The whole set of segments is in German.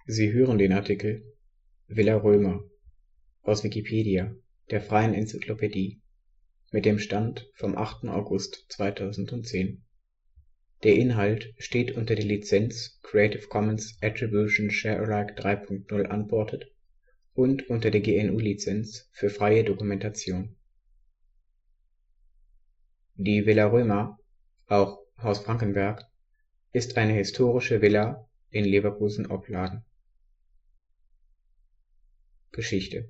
Sie hören den Artikel Villa Römer, aus Wikipedia, der freien Enzyklopädie. Mit dem Stand vom Der Inhalt steht unter der Lizenz Creative Commons Attribution Share Alike 3 Punkt 0 Unported und unter der GNU Lizenz für freie Dokumentation. Die Villa Römer, auch Haus Frankenberg, ist eine historische Villa in Leverkusen-Opladen. Geschichte: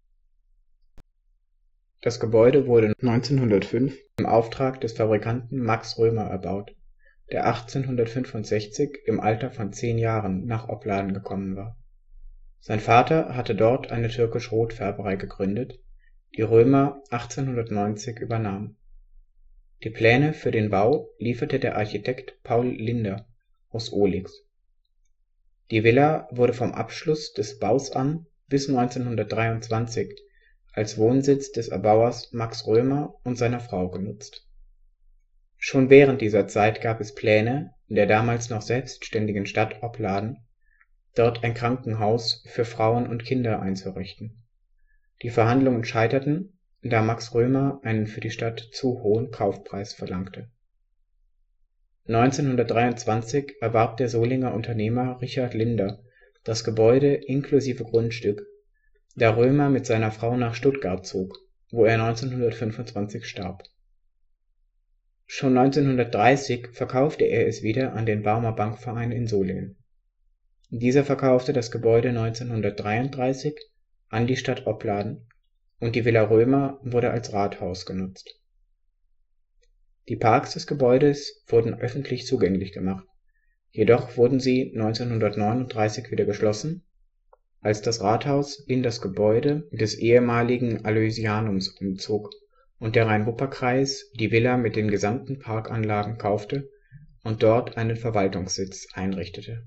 Das Gebäude wurde 1905 im Auftrag des Fabrikanten Max Römer erbaut, der 1865 im Alter von 10 Jahren nach Opladen gekommen war. Sein Vater hatte dort eine türkisch-Rotfärberei gegründet, die Römer 1890 übernahm. Die Pläne für den Bau lieferte der Architekt Paul Linder aus Ohligs. Die Villa wurde vom Abschluss des Baus an bis 1923 als Wohnsitz des Erbauers Max Römer und seiner Frau genutzt. Schon während dieser Zeit gab es Pläne, in der damals noch selbstständigen Stadt Opladen dort ein Krankenhaus für Frauen und Kinder einzurichten. Die Verhandlungen scheiterten, da Max Römer einen für die Stadt zu hohen Kaufpreis verlangte. 1923 erwarb der Solinger Unternehmer Richard Linder das Gebäude inklusive Grundstück, da Römer mit seiner Frau nach Stuttgart zog, wo er 1925 starb. Schon 1930 verkaufte er es wieder an den Barmer Bankverein in Solingen. Dieser verkaufte das Gebäude 1933 an die Stadt Opladen und die Villa Römer wurde als Rathaus genutzt. Die Parks des Gebäudes wurden öffentlich zugänglich gemacht, jedoch wurden sie 1939 wieder geschlossen, als das Rathaus in das Gebäude des ehemaligen Aloysianums umzog und der Rhein-Wupper-Kreis die Villa mit den gesamten Parkanlagen kaufte und dort einen Verwaltungssitz einrichtete.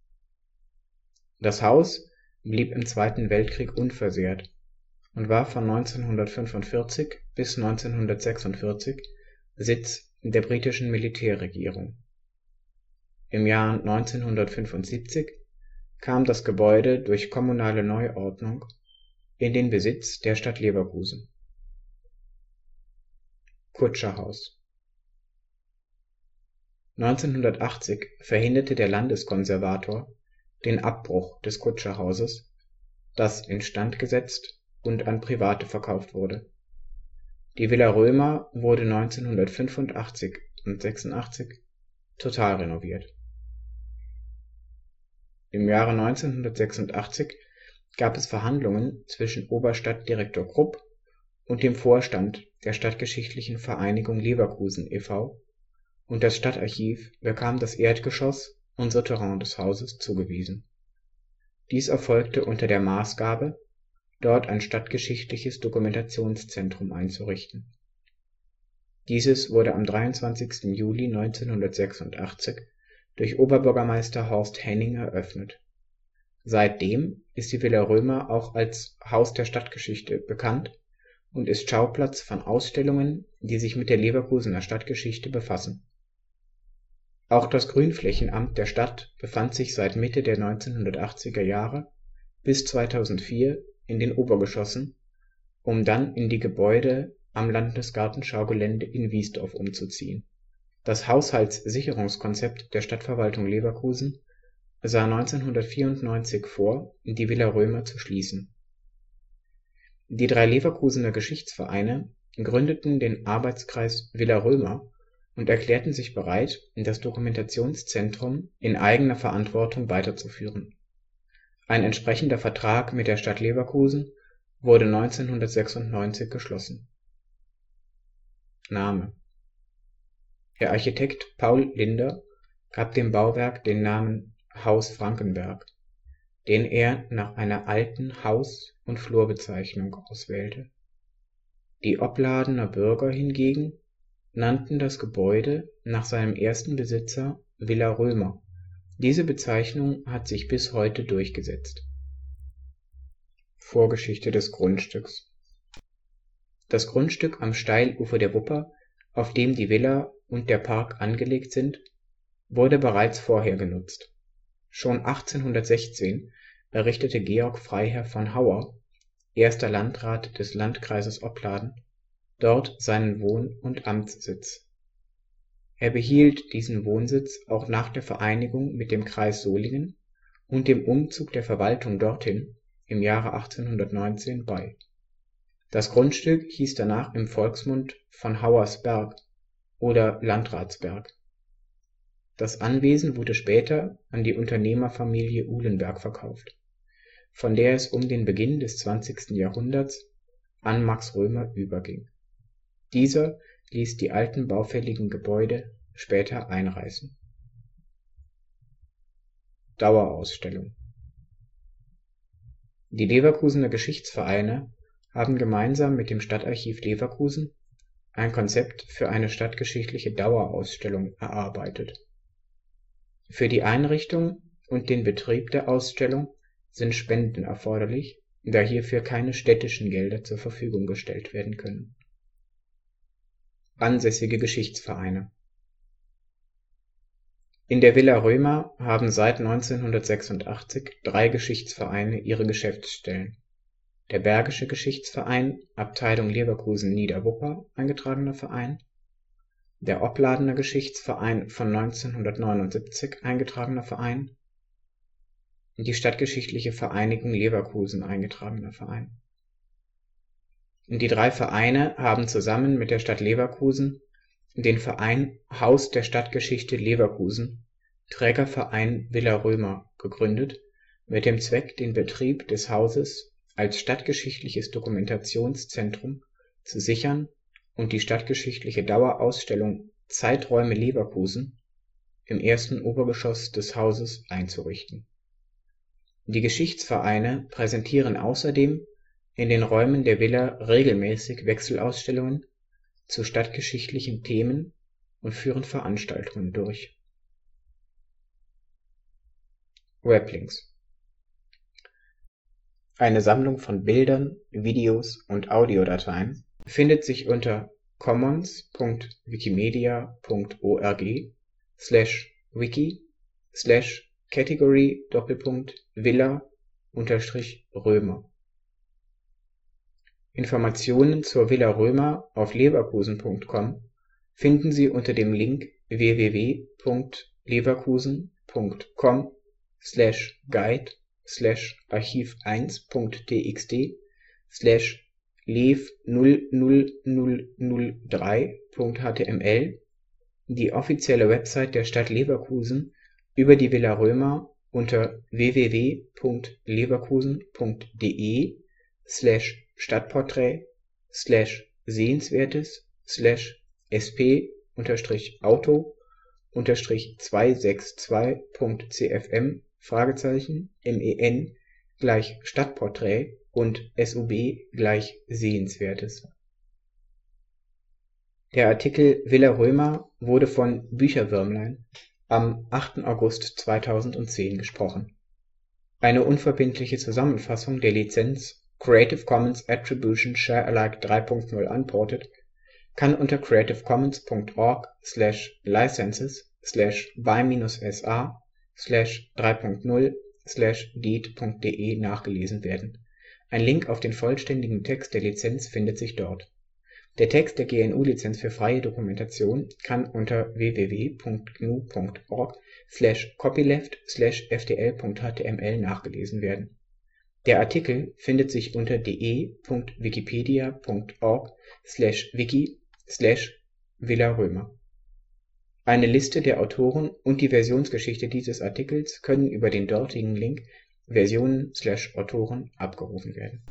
Das Haus blieb im Zweiten Weltkrieg unversehrt und war von 1945 bis 1946 Sitz der britischen Militärregierung. Im Jahr 1975 kam das Gebäude durch kommunale Neuordnung in den Besitz der Stadt Leverkusen. Kutscherhaus 1980 verhinderte der Landeskonservator den Abbruch des Kutscherhauses, das instand gesetzt und an Private verkauft wurde. Die Villa Römer wurde 1985 und 86 total renoviert. Im Jahre 1986 gab es Verhandlungen zwischen Oberstadtdirektor Krupp und dem Vorstand der Stadtgeschichtlichen Vereinigung Leverkusen e.V. und das Stadtarchiv bekam das Erdgeschoss und Souterrain des Hauses zugewiesen. Dies erfolgte unter der Maßgabe, dort ein stadtgeschichtliches Dokumentationszentrum einzurichten. Dieses wurde am 23. Juli 1986 durch Oberbürgermeister Horst Henning eröffnet. Seitdem ist die Villa Römer auch als Haus der Stadtgeschichte bekannt und ist Schauplatz von Ausstellungen, die sich mit der Leverkusener Stadtgeschichte befassen. Auch das Grünflächenamt der Stadt befand sich seit Mitte der 1980er Jahre bis 2004 in den Obergeschossen, um dann in die Gebäude am Landesgartenschaugelände in Wiesdorf umzuziehen. Das Haushaltssicherungskonzept der Stadtverwaltung Leverkusen sah 1994 vor, die Villa Römer zu schließen. Die 3 Leverkusener Geschichtsvereine gründeten den Arbeitskreis Villa Römer und erklärten sich bereit, das Dokumentationszentrum in eigener Verantwortung weiterzuführen. Ein entsprechender Vertrag mit der Stadt Leverkusen wurde 1996 geschlossen. Name: Der Architekt Paul Linder gab dem Bauwerk den Namen Haus Frankenberg, den er nach einer alten Haus- und Flurbezeichnung auswählte. Die Opladener Bürger hingegen nannten das Gebäude nach seinem ersten Besitzer Villa Römer. Diese Bezeichnung hat sich bis heute durchgesetzt. Vorgeschichte des Grundstücks: Das Grundstück am Steilufer der Wupper, auf dem die Villa und der Park angelegt sind, wurde bereits vorher genutzt. Schon 1816 errichtete Georg Freiherr von Hauer, erster Landrat des Landkreises Opladen, dort seinen Wohn- und Amtssitz. Er behielt diesen Wohnsitz auch nach der Vereinigung mit dem Kreis Solingen und dem Umzug der Verwaltung dorthin im Jahre 1819 bei. Das Grundstück hieß danach im Volksmund von Hauers Berg oder Landratsberg. Das Anwesen wurde später an die Unternehmerfamilie Ulenberg verkauft, von der es um den Beginn des 20. Jahrhunderts an Max Römer überging. Dieser ließ die alten baufälligen Gebäude später einreißen. Dauerausstellung. Die Leverkusener Geschichtsvereine haben gemeinsam mit dem Stadtarchiv Leverkusen ein Konzept für eine stadtgeschichtliche Dauerausstellung erarbeitet. Für die Einrichtung und den Betrieb der Ausstellung sind Spenden erforderlich, da hierfür keine städtischen Gelder zur Verfügung gestellt werden können. Ansässige Geschichtsvereine. In der Villa Römer haben seit 1986 3 Geschichtsvereine ihre Geschäftsstellen: der Bergische Geschichtsverein, Abteilung Leverkusen-Niederwupper eingetragener Verein, der Opladener Geschichtsverein von 1979 eingetragener Verein, die Stadtgeschichtliche Vereinigung Leverkusen eingetragener Verein. Die 3 Vereine haben zusammen mit der Stadt Leverkusen den Verein Haus der Stadtgeschichte Leverkusen, Trägerverein Villa Römer, gegründet, mit dem Zweck, den Betrieb des Hauses als stadtgeschichtliches Dokumentationszentrum zu sichern und die stadtgeschichtliche Dauerausstellung Zeiträume Leverkusen im ersten Obergeschoss des Hauses einzurichten. Die Geschichtsvereine präsentieren außerdem in den Räumen der Villa regelmäßig Wechselausstellungen zu stadtgeschichtlichen Themen und führen Veranstaltungen durch. Weblinks. Eine Sammlung von Bildern, Videos und Audiodateien findet sich unter commons.wikimedia.org/wiki/category:villa-römer. Informationen zur Villa Römer auf leverkusen.com finden Sie unter dem Link www.leverkusen.com/guide/archiv1.txt/lev00003.html. Die offizielle Website der Stadt Leverkusen über die Villa Römer unter www.leverkusen.de/sp-auto-262.cfm?-men=Stadtporträt und SUB=Sehenswertes. Der Artikel Villa Römer wurde von Bücherwürmlein am 8. August 2010 gesprochen. Eine unverbindliche Zusammenfassung der Lizenz Creative Commons Attribution Share Alike 3 Punkt 0 Unported kann unter creative-commons.org/licenses/by-sa/3.0/deed.de nachgelesen werden. Ein Link auf den vollständigen Text der Lizenz findet sich dort. Der Text der GNU-Lizenz für freie Dokumentation kann unter www.gnu.org/copyleft/ftl.html nachgelesen werden. Der Artikel findet sich unter de.wikipedia.org/wiki/Villa Römer. Eine Liste der Autoren und die Versionsgeschichte dieses Artikels können über den dortigen Link Versionen/Autoren abgerufen werden